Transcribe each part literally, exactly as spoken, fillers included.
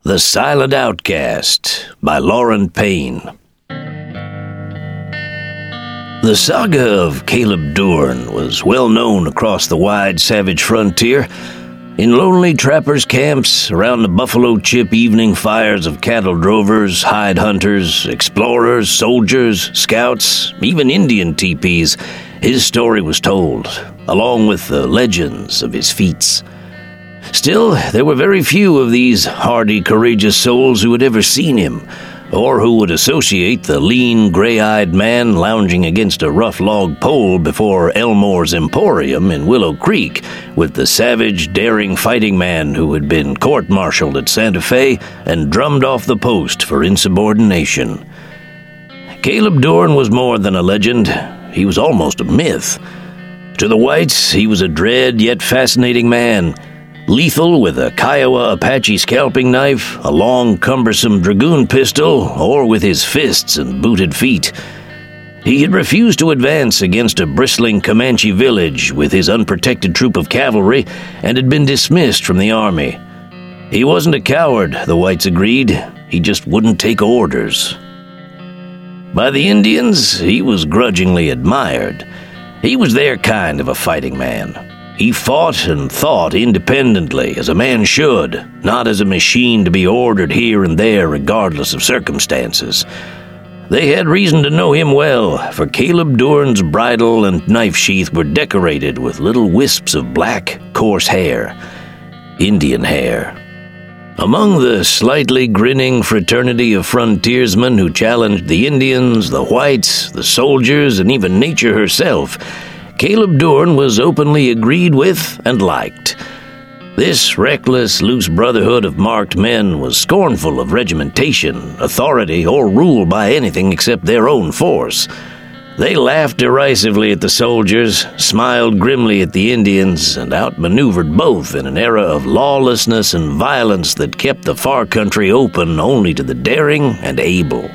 The Silent Outcast by Lauren Payne. The saga of Caleb Doorn was well known across the wide savage frontier. In lonely trappers' camps, around the buffalo chip evening fires of cattle drovers, hide hunters, explorers, soldiers, scouts, even Indian teepees, his story was told, along with the legends of his feats. Still, there were very few of these hardy, courageous souls who had ever seen him, or who would associate the lean, gray-eyed man lounging against a rough log pole before Elmore's Emporium in Willow Creek with the savage, daring fighting man who had been court-martialed at Santa Fe and drummed off the post for insubordination. Caleb Doorn was more than a legend. He was almost a myth. To the whites, he was a dread yet fascinating man, lethal with a Kiowa Apache scalping knife, a long, cumbersome dragoon pistol, or with his fists and booted feet. He had refused to advance against a bristling Comanche village with his unprotected troop of cavalry and had been dismissed from the army. He wasn't a coward, the whites agreed. He just wouldn't take orders. By the Indians, he was grudgingly admired. He was their kind of a fighting man. He fought and thought independently, as a man should, not as a machine to be ordered here and there regardless of circumstances. They had reason to know him well, for Caleb Doorn's bridle and knife sheath were decorated with little wisps of black, coarse hair. Indian hair. Among the slightly grinning fraternity of frontiersmen who challenged the Indians, the whites, the soldiers, and even nature herself, Caleb Doorn was openly agreed with and liked. This reckless, loose brotherhood of marked men was scornful of regimentation, authority, or rule by anything except their own force. They laughed derisively at the soldiers, smiled grimly at the Indians, and outmaneuvered both in an era of lawlessness and violence that kept the far country open only to the daring and able.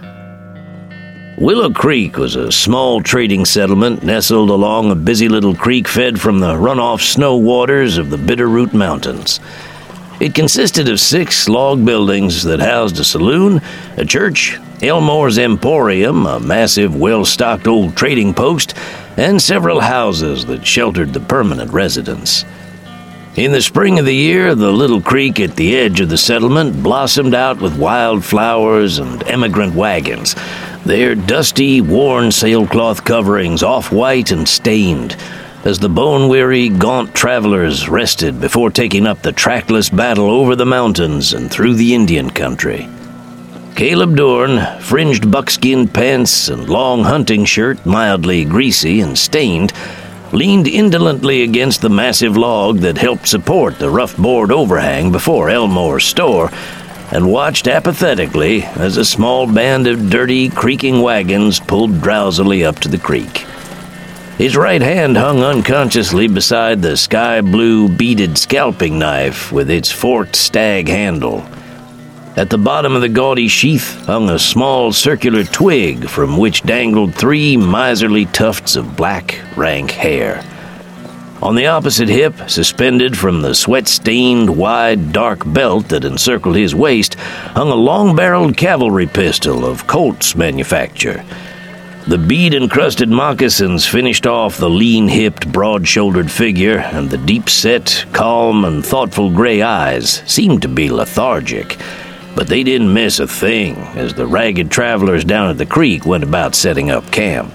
Willow Creek was a small trading settlement nestled along a busy little creek fed from the runoff snow waters of the Bitterroot Mountains. It consisted of six log buildings that housed a saloon, a church, Elmore's Emporium, a massive, well-stocked old trading post, and several houses that sheltered the permanent residents. In the spring of the year, the little creek at the edge of the settlement blossomed out with wild flowers and emigrant wagons, their dusty, worn sailcloth coverings off-white and stained, as the bone-weary, gaunt travelers rested before taking up the trackless battle over the mountains and through the Indian country. Caleb Doorn, fringed buckskin pants and long hunting shirt mildly greasy and stained, leaned indolently against the massive log that helped support the rough board overhang before Elmore's store, and watched apathetically as a small band of dirty, creaking wagons pulled drowsily up to the creek. His right hand hung unconsciously beside the sky-blue beaded scalping knife with its forked stag handle. At the bottom of the gaudy sheath hung a small circular twig from which dangled three miserly tufts of black, rank hair. On the opposite hip, suspended from the sweat-stained, wide, dark belt that encircled his waist, hung a long-barreled cavalry pistol of Colt's manufacture. The bead-encrusted moccasins finished off the lean-hipped, broad-shouldered figure, and the deep-set, calm, and thoughtful gray eyes seemed to be lethargic. But they didn't miss a thing as the ragged travelers down at the creek went about setting up camp.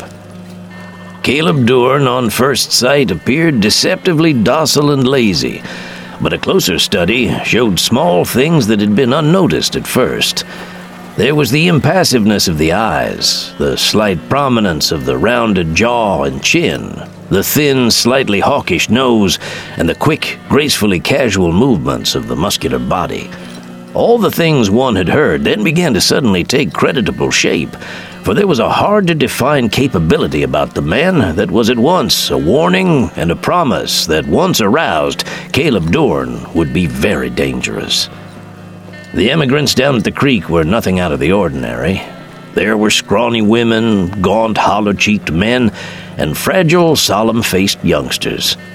Caleb Doorn, on first sight, appeared deceptively docile and lazy, but a closer study showed small things that had been unnoticed at first. There was the impassiveness of the eyes, the slight prominence of the rounded jaw and chin, the thin, slightly hawkish nose, and the quick, gracefully casual movements of the muscular body. All the things one had heard then began to suddenly take creditable shape, for there was a hard-to-define capability about the man that was at once a warning and a promise that, once aroused, Caleb Doorn would be very dangerous. The emigrants down at the creek were nothing out of the ordinary. There were scrawny women, gaunt, hollow-cheeked men, and fragile, solemn-faced youngsters.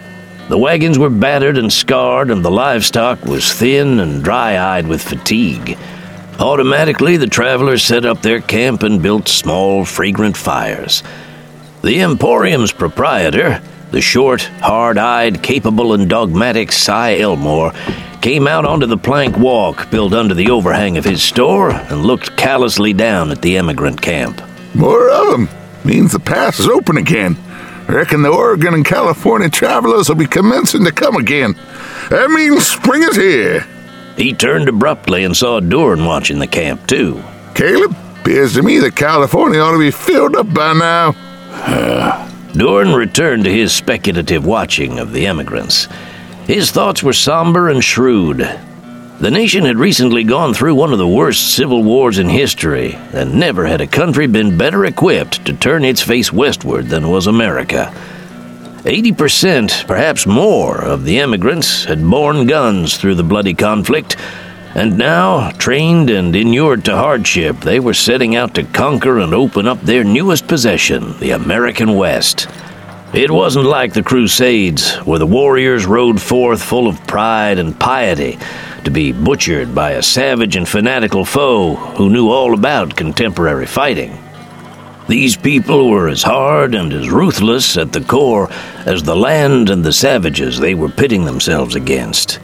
The wagons were battered and scarred, and the livestock was thin and dry-eyed with fatigue. Automatically, the travelers set up their camp and built small, fragrant fires. The Emporium's proprietor, the short, hard-eyed, capable and dogmatic Cy Elmore, came out onto the plank walk built under the overhang of his store and looked callously down at the emigrant camp. More of them. Means the pass is open again. I reckon the Oregon and California travelers will be commencing to come again. That means spring is here. He turned abruptly and saw Doran watching the camp, too. Caleb, appears to me that California ought to be filled up by now. Uh, Doran returned to his speculative watching of the emigrants. His thoughts were somber and shrewd. The nation had recently gone through one of the worst civil wars in history, and never had a country been better equipped to turn its face westward than was America. Eighty percent, perhaps more, of the emigrants had borne guns through the bloody conflict, and now, trained and inured to hardship, they were setting out to conquer and open up their newest possession, the American West. It wasn't like the Crusades, where the warriors rode forth full of pride and piety, to be butchered by a savage and fanatical foe who knew all about contemporary fighting. These people were as hard and as ruthless at the core as the land and the savages they were pitting themselves against.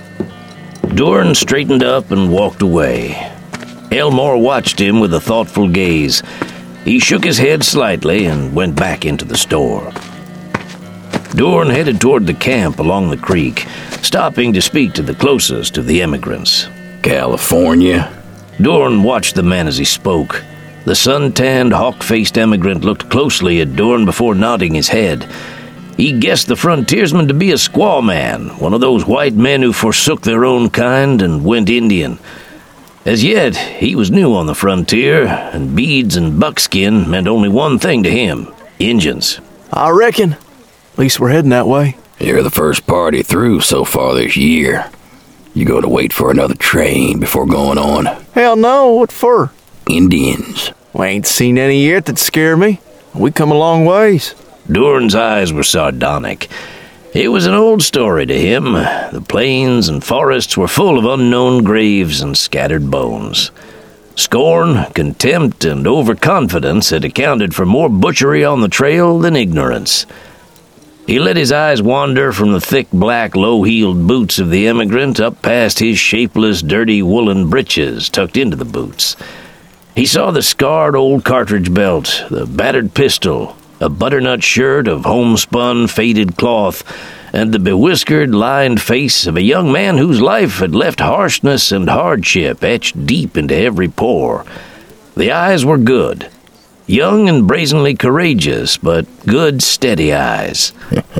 Doran straightened up and walked away. Elmore watched him with a thoughtful gaze. He shook his head slightly and went back into the store. Doran headed toward the camp along the creek, stopping to speak to the closest of the emigrants. California? Doran watched the man as he spoke. The sun-tanned, hawk-faced emigrant looked closely at Doran before nodding his head. He guessed the frontiersman to be a squaw man, one of those white men who forsook their own kind and went Indian. As yet, he was new on the frontier, and beads and buckskin meant only one thing to him: Injuns. I reckon. At least we're heading that way. You're the first party through so far this year. You go to wait for another train before going on. Hell no, what for? Indians. We ain't seen any yet that scare me. We come a long ways. Doran's eyes were sardonic. It was an old story to him. The plains and forests were full of unknown graves and scattered bones. Scorn, contempt, and overconfidence had accounted for more butchery on the trail than ignorance. He let his eyes wander from the thick, black, low-heeled boots of the emigrant up past his shapeless, dirty woolen breeches tucked into the boots. He saw the scarred old cartridge belt, the battered pistol, a butternut shirt of homespun, faded cloth, and the bewhiskered, lined face of a young man whose life had left harshness and hardship etched deep into every pore. The eyes were good. Young and brazenly courageous, but good, steady eyes.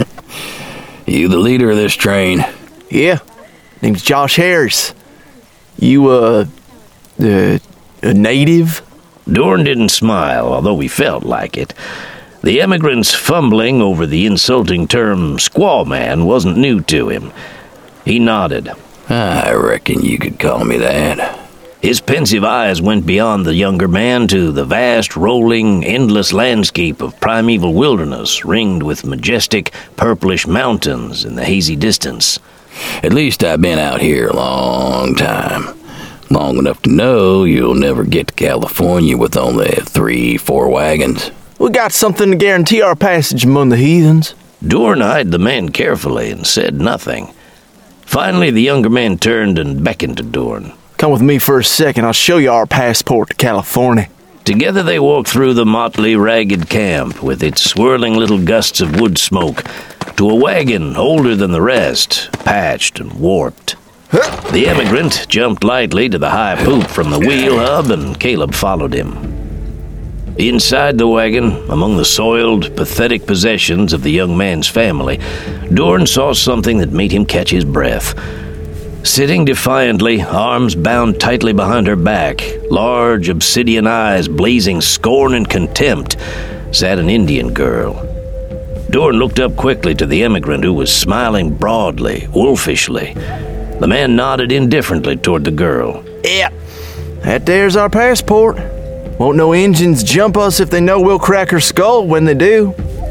You the leader of this train? Yeah. Name's Josh Harris. You, uh, uh, a native? Doran didn't smile, although he felt like it. The emigrant's fumbling over the insulting term squaw man wasn't new to him. He nodded. I reckon you could call me that. His pensive eyes went beyond the younger man to the vast, rolling, endless landscape of primeval wilderness ringed with majestic, purplish mountains in the hazy distance. At least I've been out here a long time. Long enough to know you'll never get to California with only three, four wagons. We got something to guarantee our passage among the heathens. Doran eyed the man carefully and said nothing. Finally, the younger man turned and beckoned to Doran. Come with me for a second. I'll show you our passport to California. Together they walked through the motley, ragged camp with its swirling little gusts of wood smoke to a wagon older than the rest, patched and warped. The emigrant jumped lightly to the high poop from the wheel hub, and Caleb followed him. Inside the wagon, among the soiled, pathetic possessions of the young man's family, Doran saw something that made him catch his breath. Sitting defiantly, arms bound tightly behind her back, large obsidian eyes blazing scorn and contempt, sat an Indian girl. Doran looked up quickly to the emigrant, who was smiling broadly, wolfishly. The man nodded indifferently toward the girl. Yeah, that there's our passport. Won't no Injuns jump us if they know we'll crack her skull when they do.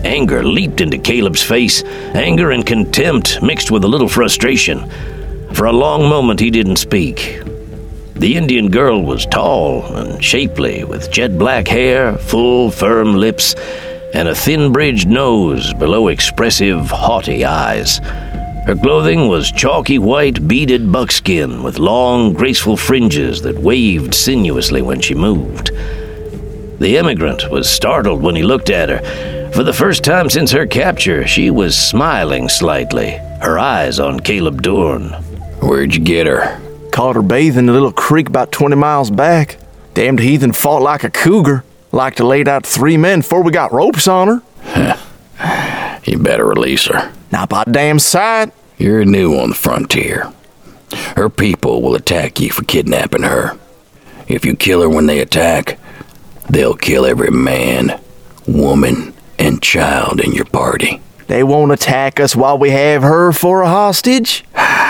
Anger leaped into Caleb's face, anger and contempt mixed with a little frustration. For a long moment he didn't speak. The Indian girl was tall and shapely, with jet black hair, full, firm lips, and a thin-bridged nose below expressive, haughty eyes. Her clothing was chalky white beaded buckskin with long, graceful fringes that waved sinuously when she moved. The immigrant was startled when he looked at her. For the first time since her capture, she was smiling slightly, her eyes on Caleb Dorn. Where'd you get her? Caught her bathing in a little creek about twenty miles back. Damned heathen fought like a cougar. Like to laid out three men before we got ropes on her. You better release her. Not by damn sight. You're new on the frontier. Her people will attack you for kidnapping her. If you kill her when they attack, they'll kill every man, woman, and child in your party. They won't attack us while we have her for a hostage?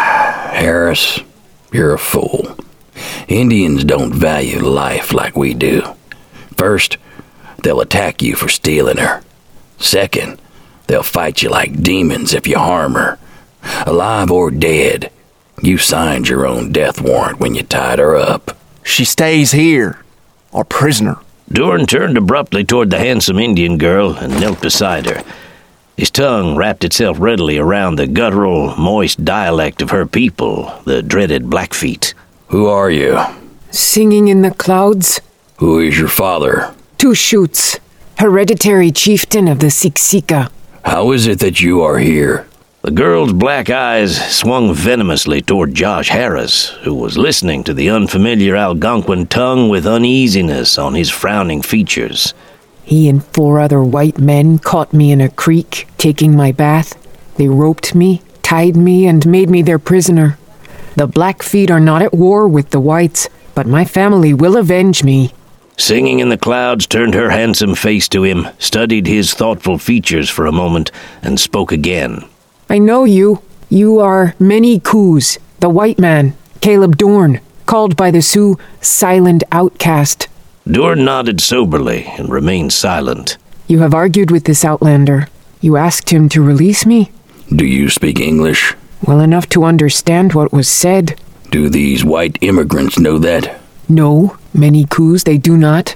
Harris, you're a fool. Indians don't value life like we do. First, they'll attack you for stealing her. Second, they'll fight you like demons if you harm her. Alive or dead, you signed your own death warrant when you tied her up. She stays here, our prisoner. Dorn turned abruptly toward the handsome Indian girl and knelt beside her. His tongue wrapped itself readily around the guttural, moist dialect of her people, the dreaded Blackfeet. Who are you? Singing in the Clouds. Who is your father? Two Shoots, hereditary chieftain of the Siksika. How is it that you are here? The girl's black eyes swung venomously toward Josh Harris, who was listening to the unfamiliar Algonquin tongue with uneasiness on his frowning features. He and four other white men caught me in a creek, taking my bath. They roped me, tied me, and made me their prisoner. The Blackfeet are not at war with the whites, but my family will avenge me. Singing in the Clouds turned her handsome face to him, studied his thoughtful features for a moment, and spoke again. I know you. You are Many Coos, the white man, Caleb Dorn, called by the Sioux Silent Outcast. Dorn nodded soberly and remained silent. You have argued with this outlander. You asked him to release me? Do you speak English? Well enough to understand what was said. Do these white immigrants know that? No, Many Coos, they do not.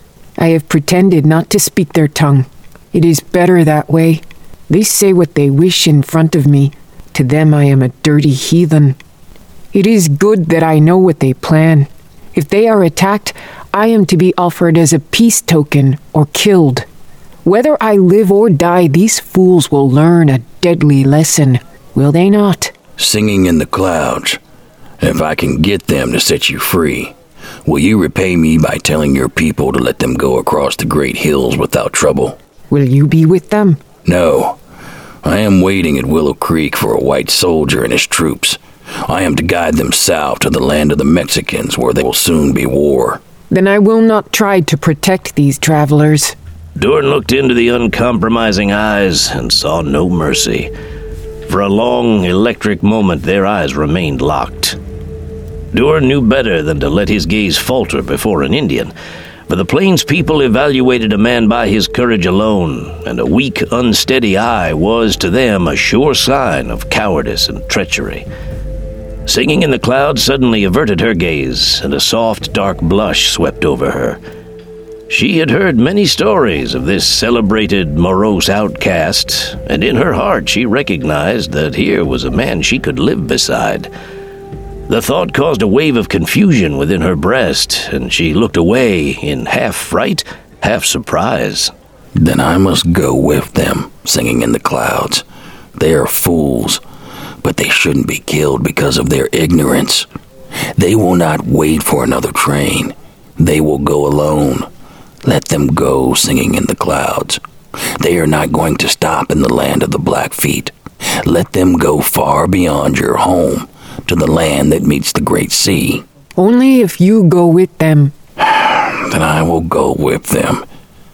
I have pretended not to speak their tongue. It is better that way. They say what they wish in front of me. To them I am a dirty heathen. It is good that I know what they plan. If they are attacked, I am to be offered as a peace token or killed. Whether I live or die, these fools will learn a deadly lesson, will they not? Singing in the Clouds. If I can get them to set you free, will you repay me by telling your people to let them go across the great hills without trouble? Will you be with them? No. I am waiting at Willow Creek for a white soldier and his troops. I am to guide them south to the land of the Mexicans, where there will soon be war. Then I will not try to protect these travelers. Dorn looked into the uncompromising eyes and saw no mercy. For a long, electric moment, their eyes remained locked. Dorn knew better than to let his gaze falter before an Indian, for the Plains people evaluated a man by his courage alone, and a weak, unsteady eye was to them a sure sign of cowardice and treachery. Singing in the Clouds suddenly averted her gaze, and a soft, dark blush swept over her. She had heard many stories of this celebrated, morose outcast, and in her heart she recognized that here was a man she could live beside. The thought caused a wave of confusion within her breast, and she looked away in half fright, half surprise. Then I must go with them, Singing in the Clouds. They are fools, but they shouldn't be killed because of their ignorance. They will not wait for another train. They will go alone. Let them go, Singing in the Clouds. They are not going to stop in the land of the Blackfeet. Let them go far beyond your home, to the land that meets the great sea. Only if you go with them. Then I will go with them.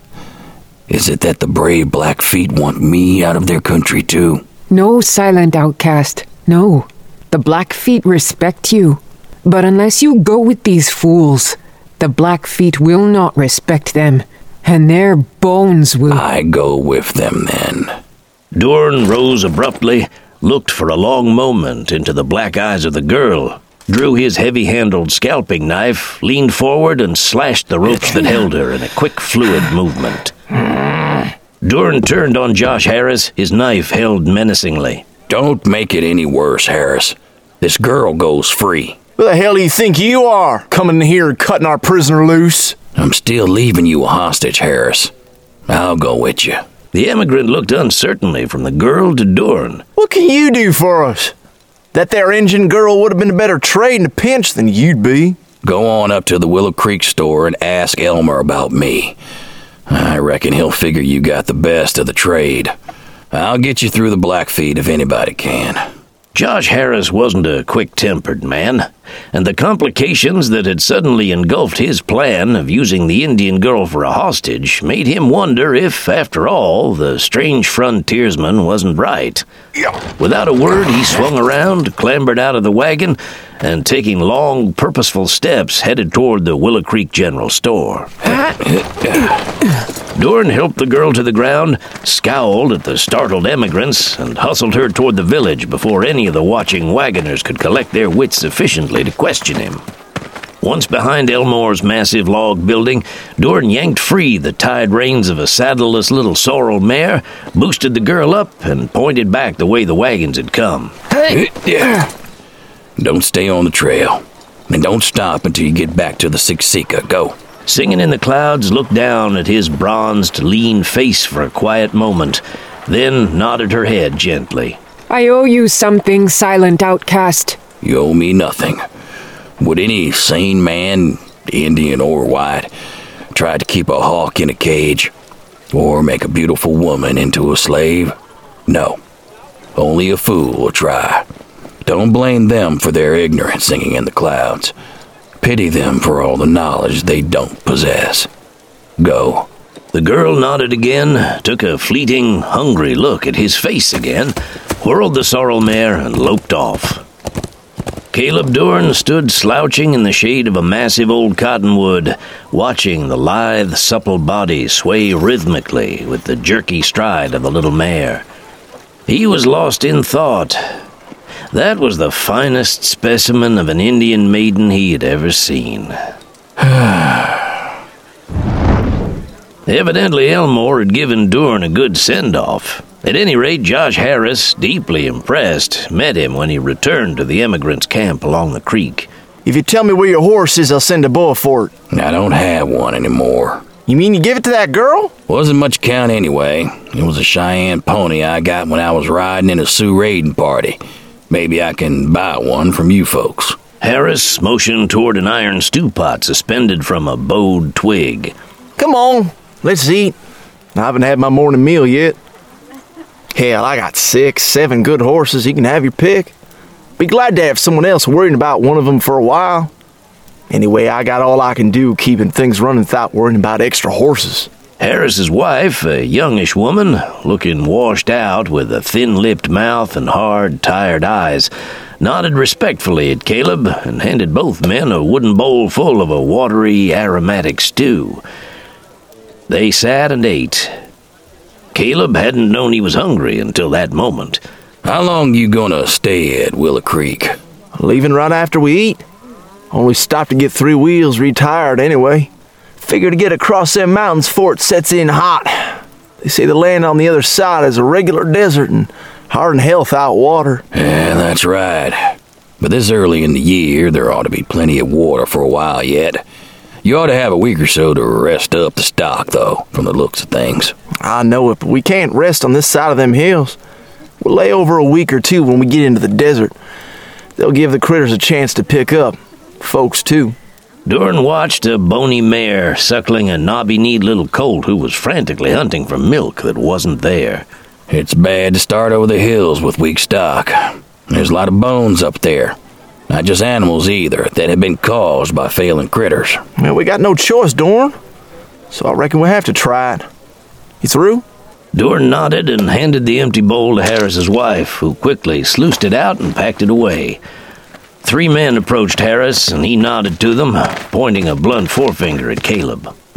Is it that the brave Blackfeet want me out of their country too? No, Silent Outcast, no. The Blackfeet respect you. But unless you go with these fools, the Blackfeet will not respect them. and their bones will... I go with them then. Dorn rose abruptly, looked for a long moment into the black eyes of the girl, drew his heavy-handled scalping knife, leaned forward, and slashed the ropes that held her in a quick, fluid movement. Dorn turned on Josh Harris, his knife held menacingly. Don't make it any worse, Harris. This girl goes free. Who the hell do you think you are, coming in here and cutting our prisoner loose? I'm still leaving you a hostage, Harris. I'll go with you. The emigrant looked uncertainly from the girl to Dorn. What can you do for us? That there engine girl would have been a better trade in a pinch than you'd be. Go on up to the Willow Creek store and ask Elmer about me. I reckon he'll figure you got the best of the trade. I'll get you through the Blackfeet if anybody can. Josh Harris wasn't a quick-tempered man, and the complications that had suddenly engulfed his plan of using the Indian girl for a hostage made him wonder if, after all, the strange frontiersman wasn't right. Without a word, he swung around, clambered out of the wagon, and taking long, purposeful steps, headed toward the Willow Creek General Store. Dorn helped the girl to the ground, scowled at the startled emigrants, and hustled her toward the village before any of the watching wagoners could collect their wits sufficiently to question him. Once behind Elmore's massive log building, Dorn yanked free the tied reins of a saddleless little sorrel mare, boosted the girl up, and pointed back the way the wagons had come. Hey! Don't stay on the trail, and don't stop until you get back to the Siksika. Go. Singing in the Clouds looked down at his bronzed, lean face for a quiet moment, then nodded her head gently. I owe you something, silent outcast. You owe me nothing. Would any sane man, Indian or white, try to keep a hawk in a cage, or make a beautiful woman into a slave? No. Only a fool will try. Don't blame them for their ignorance, Singing in the Clouds. Pity them for all the knowledge they don't possess. Go. The girl nodded again, took a fleeting, hungry look at his face again, whirled the sorrel mare, and loped off. Caleb Dorn stood slouching in the shade of a massive old cottonwood, watching the lithe, supple body sway rhythmically with the jerky stride of the little mare. He was lost in thought. That was the finest specimen of an Indian maiden he had ever seen. Evidently, Elmore had given Dorn a good send-off. At any rate, Josh Harris, deeply impressed, met him when he returned to the emigrants' camp along the creek. If you tell me where your horse is, I'll send a boy for it. I don't have one anymore. You mean you give it to that girl? Wasn't much count anyway. It was a Cheyenne pony I got when I was riding in a Sioux raiding party. Maybe I can buy one from you folks. Harris motioned toward an iron stew pot suspended from a bowed twig. Come on, let's eat. I haven't had my morning meal yet. Hell, I got six, seven good horses. You can have your pick. Be glad to have someone else worrying about one of them for a while. Anyway, I got all I can do keeping things running without worrying about extra horses. Harris's wife, a youngish woman, looking washed out with a thin-lipped mouth and hard, tired eyes, nodded respectfully at Caleb and handed both men a wooden bowl full of a watery, aromatic stew. They sat and ate. Caleb hadn't known he was hungry until that moment. How long you gonna stay at Willow Creek? Leaving right after we eat. Only stopped to get three wheels retired anyway. Figure to get across them mountains before it sets in hot. They say the land on the other side is a regular desert and hard and hell without water. Yeah, that's right. But this early in the year, there ought to be plenty of water for a while yet. You ought to have a week or so to rest up the stock, though, from the looks of things. I know it, but we can't rest on this side of them hills. We'll lay over a week or two when we get into the desert. They'll give the critters a chance to pick up. Folks, too. Dorn watched a bony mare suckling a knobby-kneed little colt who was frantically hunting for milk that wasn't there. It's bad to start over the hills with weak stock. There's a lot of bones up there. Not just animals either, that have been caused by failing critters. Well, we got no choice, Dorn. So I reckon we'll have to try it. You through? Dorn nodded and handed the empty bowl to Harris's wife, who quickly sluiced it out and packed it away. Three men approached Harris, and he nodded to them, pointing a blunt forefinger at Caleb.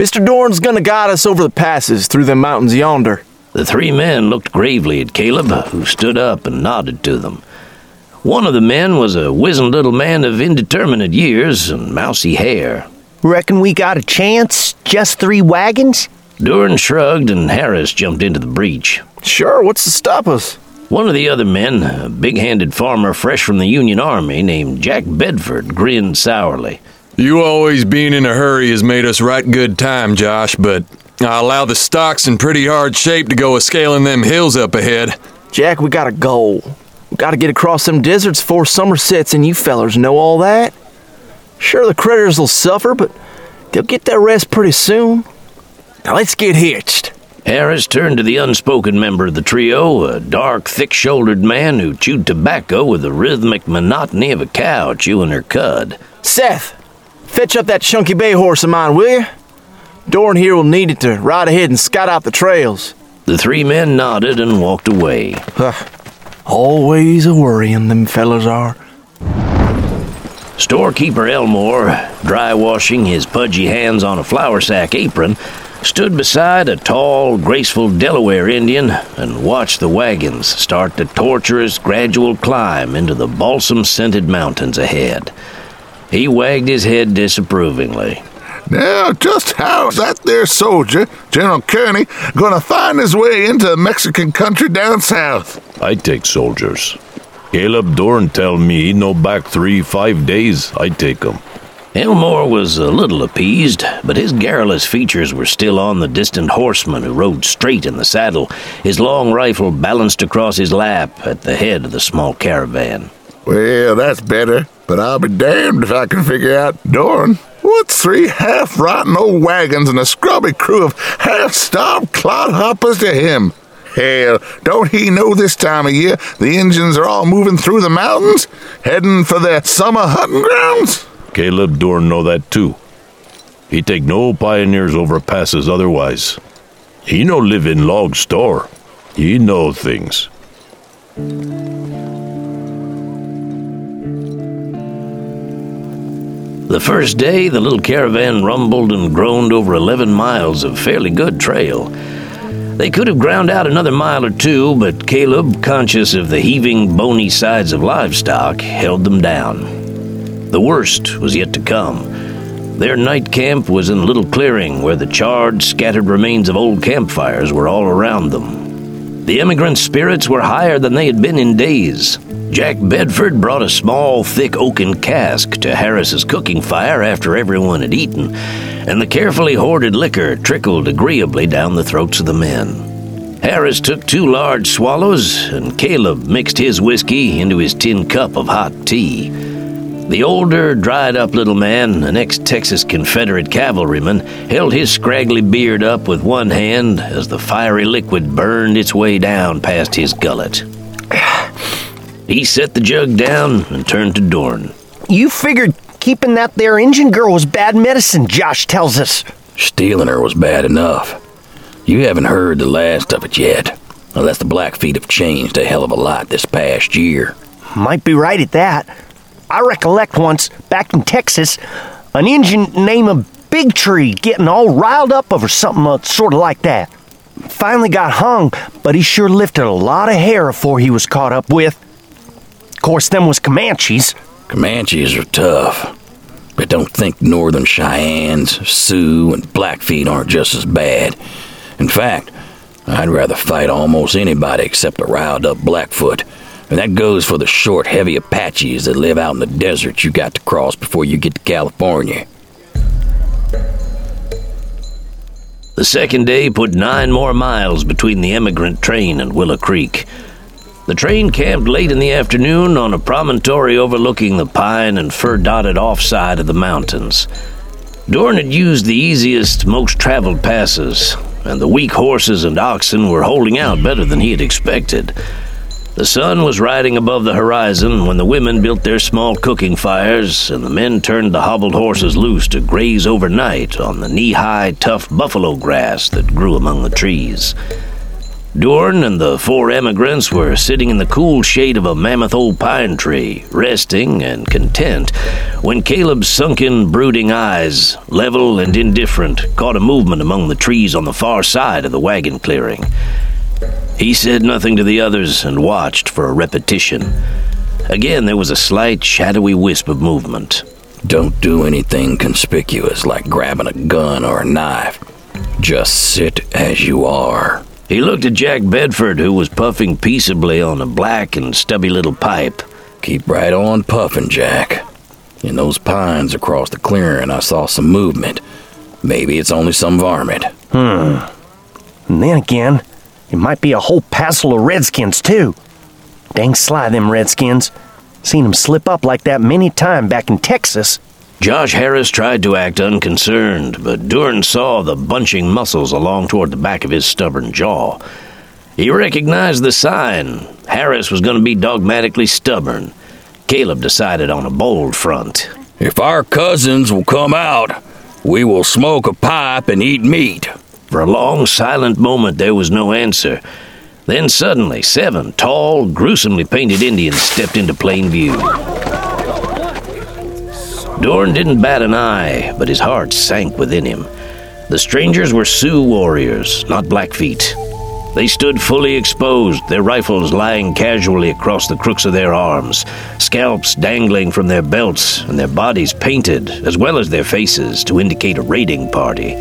Mister Dorn's gonna guide us over the passes through the mountains yonder. The three men looked gravely at Caleb, who stood up and nodded to them. One of the men was a wizened little man of indeterminate years and mousy hair. Reckon we got a chance? Just three wagons? Dorn shrugged and Harris jumped into the breach. Sure, what's to stop us? One of the other men, a big-handed farmer fresh from the Union Army named Jack Bedford, grinned sourly. You always being in a hurry has made us right good time, Josh, but I allow the stock's in pretty hard shape to go a-scaling them hills up ahead. Jack, we got a goal. We gotta get across them deserts before summer sets, and you fellers know all that. Sure, the critters will suffer, but they'll get their rest pretty soon. Now let's get hitched. Harris turned to the unspoken member of the trio, a dark, thick-shouldered man who chewed tobacco with the rhythmic monotony of a cow chewing her cud. Seth, fetch up that chunky bay horse of mine, will you? Dorn here will need it to ride ahead and scout out the trails. The three men nodded and walked away. Always a worrying, them fellas are. Storekeeper Elmore, dry washing his pudgy hands on a flour sack apron, stood beside a tall, graceful Delaware Indian and watched the wagons start the torturous, gradual climb into the balsam-scented mountains ahead. He wagged his head disapprovingly. Now, just how's that there soldier, General Kearney, gonna find his way into Mexican country down south? I take soldiers. Caleb Dorn tell me no back three, five days, I take 'em. Elmore was a little appeased, but his garrulous features were still on the distant horseman who rode straight in the saddle, his long rifle balanced across his lap at the head of the small caravan. Well, that's better, but I'll be damned if I can figure out Dorn. What's three half-rotten old wagons and a scrubby crew of half-starved clodhoppers to him? Hell, don't he know this time of year the Injuns are all moving through the mountains, heading for their summer hunting grounds? Caleb Dorn know that too. He take no pioneers over passes otherwise. He no live in log store. He know things. The first day, the little caravan rumbled and groaned over eleven miles of fairly good trail. They could have ground out another mile or two, but Caleb, conscious of the heaving, bony sides of livestock, held them down. The worst was yet to come. Their night camp was in a little clearing where the charred, scattered remains of old campfires were all around them. The emigrants' spirits were higher than they had been in days. Jack Bedford brought a small, thick oaken cask to Harris's cooking fire after everyone had eaten, and the carefully hoarded liquor trickled agreeably down the throats of the men. Harris took two large swallows, and Caleb mixed his whiskey into his tin cup of hot tea. The older, dried-up little man, an ex-Texas Confederate cavalryman, held his scraggly beard up with one hand as the fiery liquid burned its way down past his gullet. He set the jug down and turned to Dorn. You figured keeping that there Injun girl was bad medicine, Josh tells us. Stealing her was bad enough. You haven't heard the last of it yet, unless the Blackfeet have changed a hell of a lot this past year. Might be right at that. I recollect once, back in Texas, an Injun named Big Tree getting all riled up over something uh, sort of like that. Finally got hung, but he sure lifted a lot of hair before he was caught up with. Of course, them was Comanches. Comanches are tough, but don't think Northern Cheyennes, Sioux, and Blackfeet aren't just as bad. In fact, I'd rather fight almost anybody except a riled-up Blackfoot. And that goes for the short, heavy Apaches that live out in the desert you got to cross before you get to California. The second day put nine more miles between the emigrant train and Willow Creek. The train camped late in the afternoon on a promontory overlooking the pine and fir-dotted offside of the mountains. Dorn had used the easiest, most traveled passes, and the weak horses and oxen were holding out better than he had expected. The sun was riding above the horizon when the women built their small cooking fires and the men turned the hobbled horses loose to graze overnight on the knee-high, tough buffalo grass that grew among the trees. Dorn and the four emigrants were sitting in the cool shade of a mammoth old pine tree, resting and content, when Caleb's sunken, brooding eyes, level and indifferent, caught a movement among the trees on the far side of the wagon clearing. He said nothing to the others and watched for a repetition. Again, there was a slight, shadowy wisp of movement. Don't do anything conspicuous like grabbing a gun or a knife. Just sit as you are. He looked at Jack Bedford, who was puffing peaceably on a black and stubby little pipe. Keep right on puffing, Jack. In those pines across the clearing, I saw some movement. Maybe it's only some varmint. Hmm. And then again, it might be a whole passel of redskins, too. Dang sly, them redskins. Seen them slip up like that many times back in Texas. Josh Harris tried to act unconcerned, but Dorn saw the bunching muscles along toward the back of his stubborn jaw. He recognized the sign. Harris was going to be dogmatically stubborn. Caleb decided on a bold front. If our cousins will come out, we will smoke a pipe and eat meat. For a long, silent moment, there was no answer. Then suddenly, seven tall, gruesomely painted Indians stepped into plain view. Dorn didn't bat an eye, but his heart sank within him. The strangers were Sioux warriors, not Blackfeet. They stood fully exposed, their rifles lying casually across the crooks of their arms, scalps dangling from their belts, and their bodies painted, as well as their faces, to indicate a raiding party.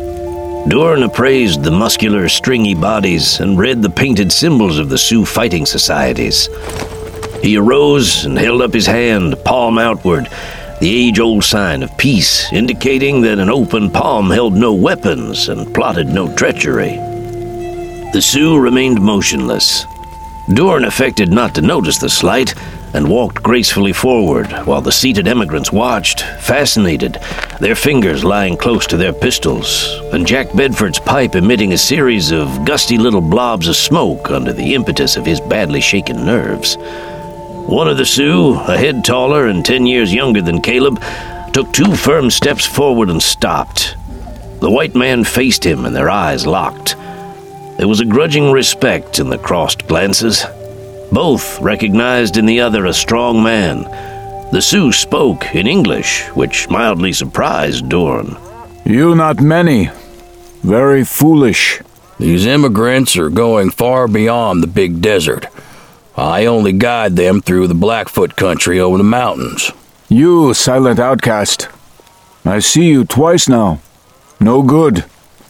Dorn appraised the muscular, stringy bodies and read the painted symbols of the Sioux fighting societies. He arose and held up his hand, palm outward, the age-old sign of peace, indicating that an open palm held no weapons and plotted no treachery. The Sioux remained motionless. Dorn affected not to notice the slight and walked gracefully forward while the seated emigrants watched, fascinated, their fingers lying close to their pistols, and Jack Bedford's pipe emitting a series of gusty little blobs of smoke under the impetus of his badly shaken nerves. One of the Sioux, a head taller and ten years younger than Caleb, took two firm steps forward and stopped. The white man faced him and their eyes locked. There was a grudging respect in the crossed glances. Both recognized in the other a strong man. The Sioux spoke in English, which mildly surprised Dorn. You not many. Very foolish. These immigrants are going far beyond the big desert. I only guide them through the Blackfoot country over the mountains. You, silent outcast. I see you twice now. No good.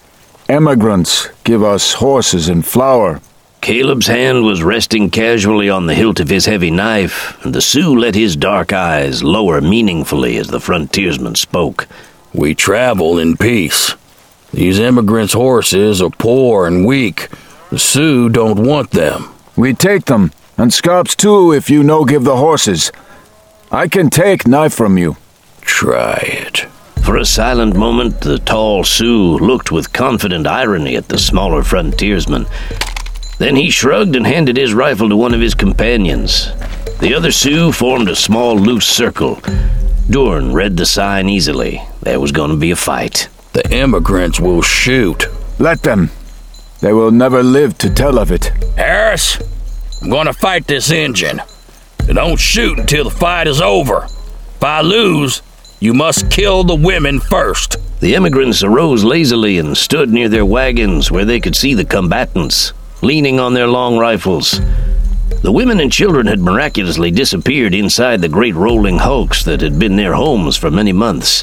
Emigrants give us horses and flour. Caleb's hand was resting casually on the hilt of his heavy knife, and the Sioux let his dark eyes lower meaningfully as the frontiersman spoke. We travel in peace. These immigrants' horses are poor and weak. The Sioux don't want them. We take them, and scalps too if you no give the horses. I can take knife from you. Try it. For a silent moment, the tall Sioux looked with confident irony at the smaller frontiersman. Then he shrugged and handed his rifle to one of his companions. The other Sioux formed a small, loose circle. Dorn read the sign easily. There was going to be a fight. The immigrants will shoot. Let them. They will never live to tell of it. Harris, I'm going to fight this Injun. Don't shoot until the fight is over. If I lose, you must kill the women first. The immigrants arose lazily and stood near their wagons where they could see the combatants, leaning on their long rifles. The women and children had miraculously disappeared inside the great rolling hulks that had been their homes for many months.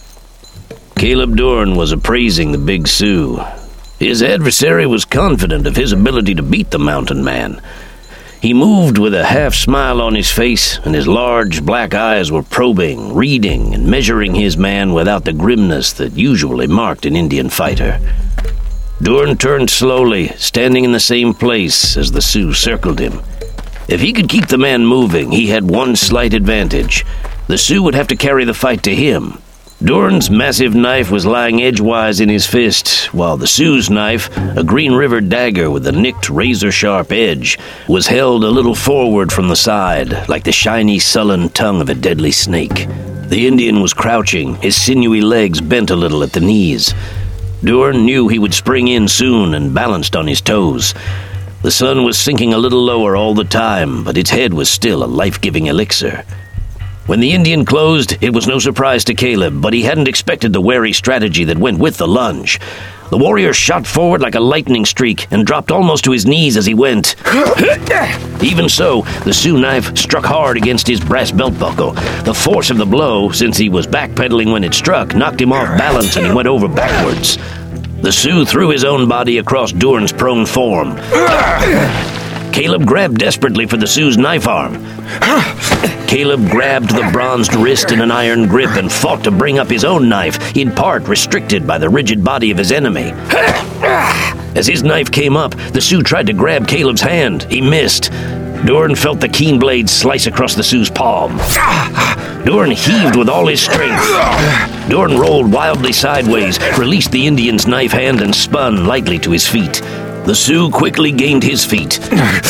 Caleb Dorn was appraising the big Sioux. His adversary was confident of his ability to beat the mountain man. He moved with a half-smile on his face, and his large black eyes were probing, reading, and measuring his man without the grimness that usually marked an Indian fighter. Dorn turned slowly, standing in the same place as the Sioux circled him. If he could keep the man moving, he had one slight advantage. The Sioux would have to carry the fight to him. Dorn's massive knife was lying edgewise in his fist, while the Sioux's knife, a Green River dagger with a nicked razor-sharp edge, was held a little forward from the side, like the shiny, sullen tongue of a deadly snake. The Indian was crouching, his sinewy legs bent a little at the knees. Doorn knew he would spring in soon and balanced on his toes. The sun was sinking a little lower all the time, but its head was still a life-giving elixir. When the Indian closed, it was no surprise to Caleb, but he hadn't expected the wary strategy that went with the lunge. The warrior shot forward like a lightning streak and dropped almost to his knees as he went. Even so, the Sioux knife struck hard against his brass belt buckle. The force of the blow, since he was backpedaling when it struck, knocked him off balance and he went over backwards. The Sioux threw his own body across Doorn's prone form. Caleb grabbed desperately for the Sioux's knife arm. Caleb grabbed the bronzed wrist in an iron grip and fought to bring up his own knife, in part restricted by the rigid body of his enemy. As his knife came up, the Sioux tried to grab Caleb's hand. He missed. Doorn felt the keen blade slice across the Sioux's palm. Doorn heaved with all his strength. Doorn rolled wildly sideways, released the Indian's knife hand, and spun lightly to his feet. The Sioux quickly gained his feet.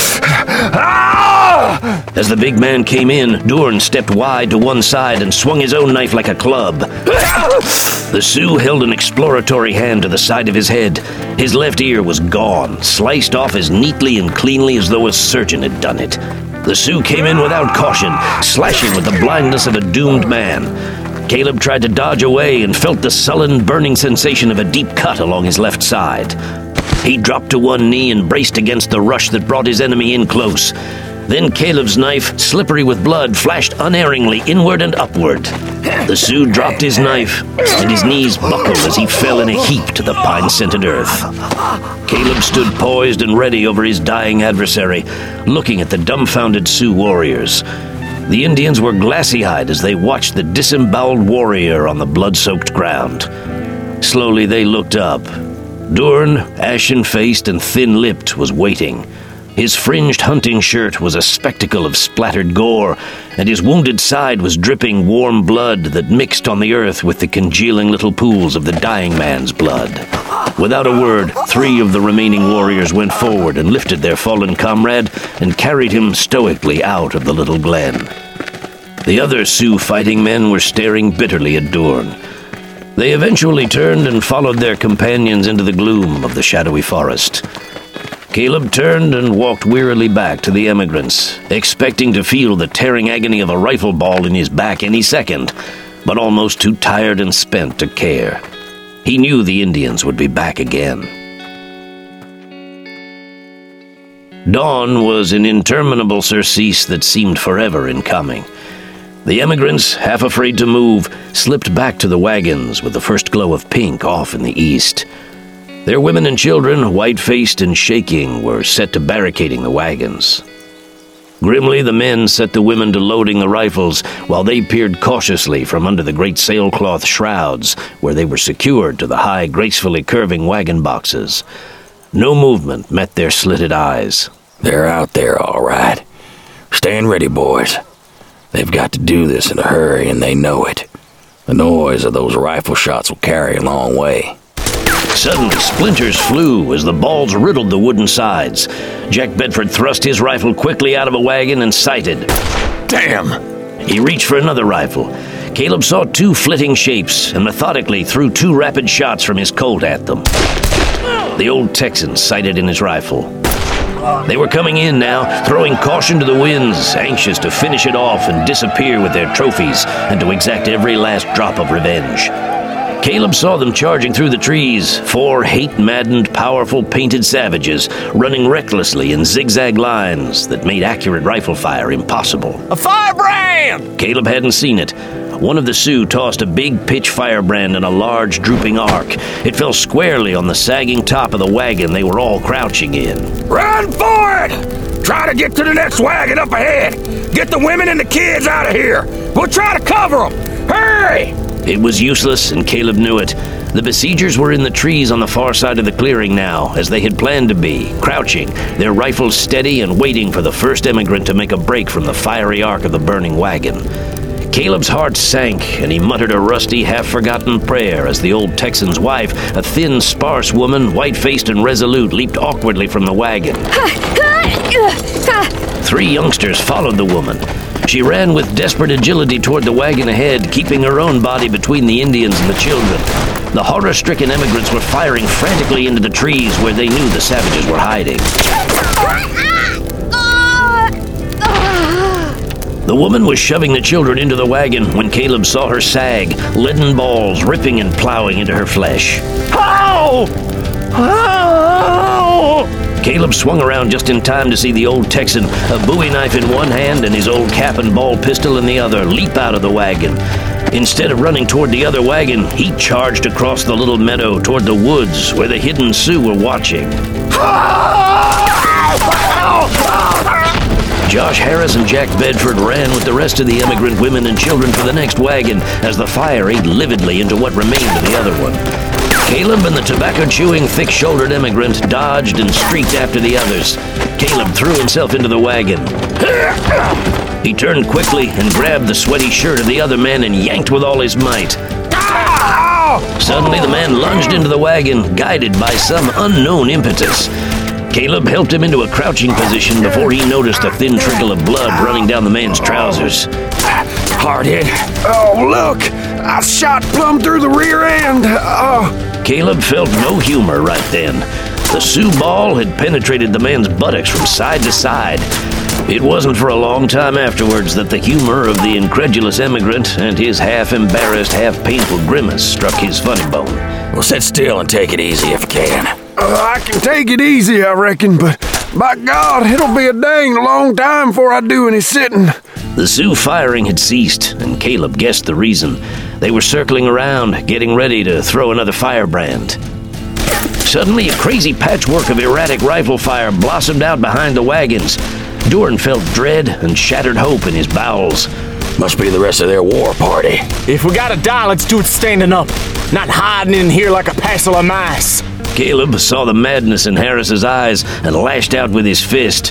As the big man came in, Doorn stepped wide to one side and swung his own knife like a club. The Sioux held an exploratory hand to the side of his head. His left ear was gone, sliced off as neatly and cleanly as though a surgeon had done it. The Sioux came in without caution, slashing with the blindness of a doomed man. Caleb tried to dodge away and felt the sullen, burning sensation of a deep cut along his left side. He dropped to one knee and braced against the rush that brought his enemy in close. Then Caleb's knife, slippery with blood, flashed unerringly inward and upward. The Sioux dropped his knife, and his knees buckled as he fell in a heap to the pine-scented earth. Caleb stood poised and ready over his dying adversary, looking at the dumbfounded Sioux warriors. The Indians were glassy-eyed as they watched the disemboweled warrior on the blood-soaked ground. Slowly they looked up. Doorn, ashen-faced and thin-lipped, was waiting. His fringed hunting shirt was a spectacle of splattered gore, and his wounded side was dripping warm blood that mixed on the earth with the congealing little pools of the dying man's blood. Without a word, three of the remaining warriors went forward and lifted their fallen comrade and carried him stoically out of the little glen. The other Sioux fighting men were staring bitterly at Doorn. They eventually turned and followed their companions into the gloom of the shadowy forest. Caleb turned and walked wearily back to the emigrants, expecting to feel the tearing agony of a rifle ball in his back any second, but almost too tired and spent to care. He knew the Indians would be back again. Dawn was an interminable surcease that seemed forever in coming. The emigrants, half afraid to move, slipped back to the wagons with the first glow of pink off in the east. Their women and children, white-faced and shaking, were set to barricading the wagons. Grimly, the men set the women to loading the rifles, while they peered cautiously from under the great sailcloth shrouds, where they were secured to the high, gracefully curving wagon boxes. No movement met their slitted eyes. They're out there, all right. Stand ready, boys. They've got to do this in a hurry, and they know it. The noise of those rifle shots will carry a long way. Suddenly, splinters flew as the balls riddled the wooden sides. Jack Bedford thrust his rifle quickly out of a wagon and sighted. Damn! He reached for another rifle. Caleb saw two flitting shapes and methodically threw two rapid shots from his Colt at them. The old Texan sighted in his rifle. They were coming in now, throwing caution to the winds, anxious to finish it off and disappear with their trophies and to exact every last drop of revenge. Caleb saw them charging through the trees, four hate-maddened, powerful, painted savages, running recklessly in zigzag lines that made accurate rifle fire impossible. A firebrand! Caleb hadn't seen it. One of the Sioux tossed a big pitch firebrand in a large, drooping arc. It fell squarely on the sagging top of the wagon they were all crouching in. Run for it! Try to get to the next wagon up ahead. Get the women and the kids out of here. We'll try to cover them. Hurry! It was useless, and Caleb knew it. The besiegers were in the trees on the far side of the clearing now, as they had planned to be, crouching, their rifles steady and waiting for the first emigrant to make a break from the fiery arc of the burning wagon. Caleb's heart sank, and he muttered a rusty, half-forgotten prayer as the old Texan's wife, a thin, sparse woman, white-faced and resolute, leaped awkwardly from the wagon. Three youngsters followed the woman. She ran with desperate agility toward the wagon ahead, keeping her own body between the Indians and the children. The horror-stricken emigrants were firing frantically into the trees where they knew the savages were hiding. The woman was shoving the children into the wagon when Caleb saw her sag, leaden balls ripping and plowing into her flesh. Ow! Ow! Caleb swung around just in time to see the old Texan, a bowie knife in one hand and his old cap and ball pistol in the other, leap out of the wagon. Instead of running toward the other wagon, he charged across the little meadow toward the woods where the hidden Sioux were watching. Josh Harris and Jack Bedford ran with the rest of the emigrant women and children for the next wagon as the fire ate lividly into what remained of the other one. Caleb and the tobacco-chewing, thick-shouldered emigrant dodged and streaked after the others. Caleb threw himself into the wagon. He turned quickly and grabbed the sweaty shirt of the other man and yanked with all his might. Suddenly, the man lunged into the wagon, guided by some unknown impetus. Caleb helped him into a crouching position before he noticed a thin trickle of blood running down the man's trousers. Hard hit. Oh, look! I shot plumb through the rear end. Oh. Caleb felt no humor right then. The Sioux ball had penetrated the man's buttocks from side to side. It wasn't for a long time afterwards that the humor of the incredulous emigrant and his half-embarrassed, half-painful grimace struck his funny bone. Well, sit still and take it easy if you can. Uh, I can take it easy, I reckon, but by God, it'll be a dang long time before I do any sitting. The Sioux firing had ceased, and Caleb guessed the reason. They were circling around, getting ready to throw another firebrand. Suddenly, a crazy patchwork of erratic rifle fire blossomed out behind the wagons. Doran felt dread and shattered hope in his bowels. Must be the rest of their war party. If we gotta die, let's do it standing up, not hiding in here like a parcel of mice. Caleb saw the madness in Harris's eyes and lashed out with his fist.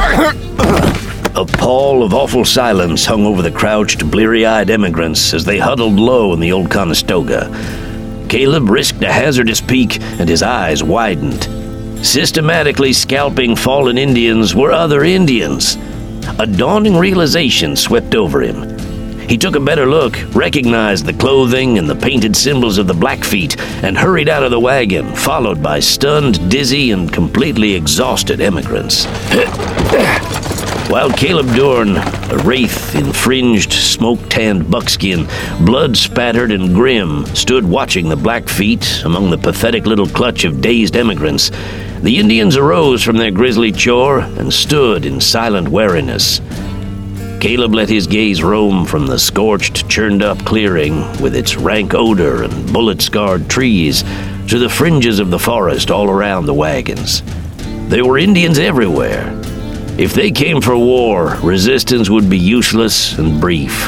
A pall of awful silence hung over the crouched, bleary-eyed emigrants as they huddled low in the old Conestoga. Caleb risked a hazardous peek, and his eyes widened. Systematically scalping fallen Indians were other Indians. A dawning realization swept over him. He took a better look, recognized the clothing and the painted symbols of the Blackfeet, and hurried out of the wagon, followed by stunned, dizzy, and completely exhausted emigrants. While Caleb Doran, a wraith in fringed, smoke-tanned buckskin, blood-spattered and grim, stood watching the Blackfeet among the pathetic little clutch of dazed emigrants, the Indians arose from their grisly chore and stood in silent wariness. Caleb let his gaze roam from the scorched, churned-up clearing with its rank odor and bullet-scarred trees to the fringes of the forest all around the wagons. There were Indians everywhere. If they came for war, resistance would be useless and brief.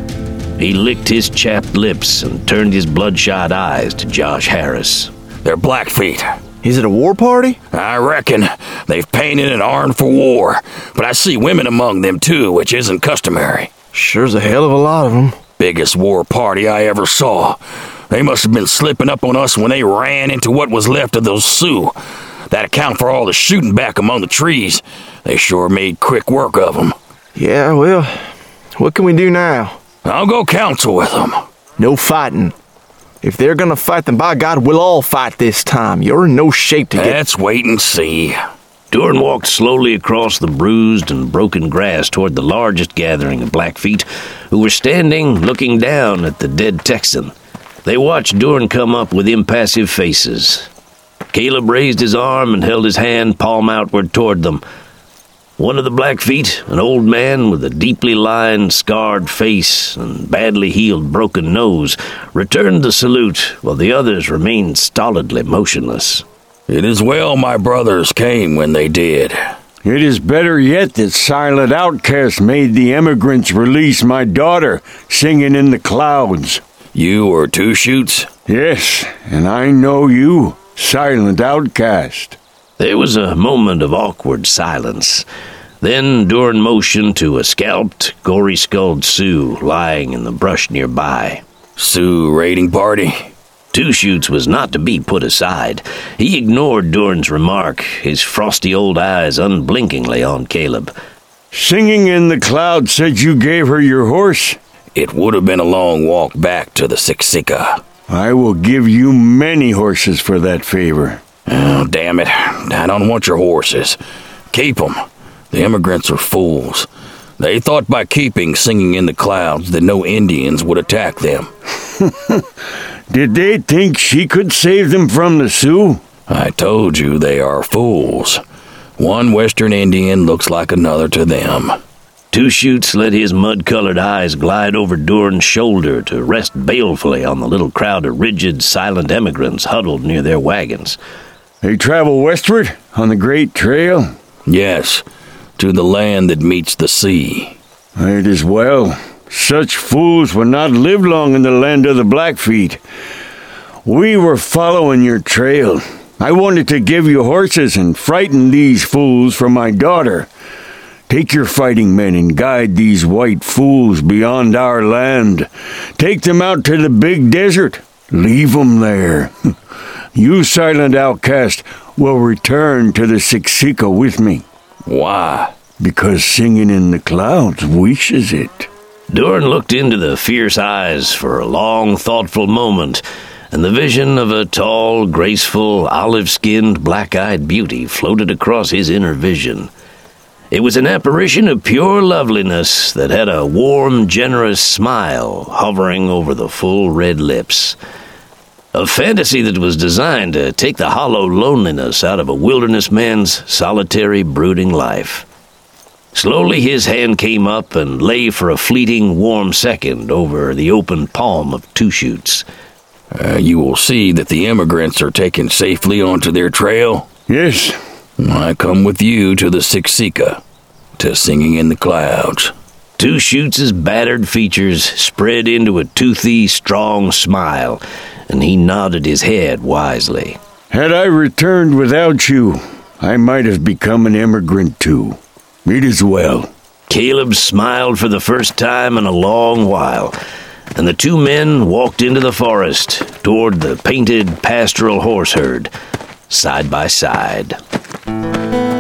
He licked his chapped lips and turned his bloodshot eyes to Josh Harris. They're Blackfeet. Is it a war party? I reckon. They've painted and armed for war, but I see women among them too, which isn't customary. Sure's a hell of a lot of them. Biggest war party I ever saw. They must have been slipping up on us when they ran into what was left of those Sioux. That account for all the shooting back among the trees. They sure made quick work of them. Yeah, well, what can we do now? I'll go counsel with them. No fighting. If they're gonna fight, then by God, we'll all fight this time. You're in no shape to get... Let's wait and see. Doran walked slowly across the bruised and broken grass toward the largest gathering of Blackfeet, who were standing, looking down at the dead Texan. They watched Doran come up with impassive faces. Caleb raised his arm and held his hand palm outward toward them. One of the Blackfeet, an old man with a deeply lined, scarred face and badly healed broken nose, returned the salute while the others remained stolidly motionless. It is well my brothers came when they did. It is better yet that Silent Outcast made the emigrants release my daughter, singing in the clouds. You or Two Shoots? Yes, and I know you, Silent Outcast. There was a moment of awkward silence. Then Doran motioned to a scalped, gory-skulled Sioux lying in the brush nearby. Sioux raiding party? Two Shoots was not to be put aside. He ignored Doran's remark, his frosty old eyes unblinkingly on Caleb. Singing in the Cloud said you gave her your horse. It would have been a long walk back to the Siksika. I will give you many horses for that favor. Oh, damn it. I don't want your horses. Keep them. The immigrants are fools. They thought by keeping Singing in the Clouds that no Indians would attack them. Did they think she could save them from the Sioux? I told you they are fools. One Western Indian looks like another to them. Two Shoots let his mud-colored eyes glide over Doran's shoulder to rest balefully on the little crowd of rigid, silent emigrants huddled near their wagons. They travel westward on the Great Trail? Yes, to the land that meets the sea. It is well. Such fools will not live long in the land of the Blackfeet. We were following your trail. I wanted to give you horses and frighten these fools for my daughter. Take your fighting men and guide these white fools beyond our land. Take them out to the big desert. Leave them there. You, silent outcast, will return to the Siksika with me. Why? Because Singing in the Clouds wishes it. Doran looked into the fierce eyes for a long, thoughtful moment, and the vision of a tall, graceful, olive-skinned, black-eyed beauty floated across his inner vision. It was an apparition of pure loveliness that had a warm, generous smile hovering over the full red lips. A fantasy that was designed to take the hollow loneliness out of a wilderness man's solitary, brooding life. Slowly his hand came up and lay for a fleeting, warm second over the open palm of Two Shoots. Uh, you will see that the immigrants are taken safely onto their trail. Yes. I come with you to the Siksika, to Singing in the Clouds. Two Shoots' battered features spread into a toothy, strong smile, and he nodded his head wisely. Had I returned without you, I might have become an immigrant too. It is well. Caleb smiled for the first time in a long while, and the two men walked into the forest toward the painted pastoral horse herd, side by side.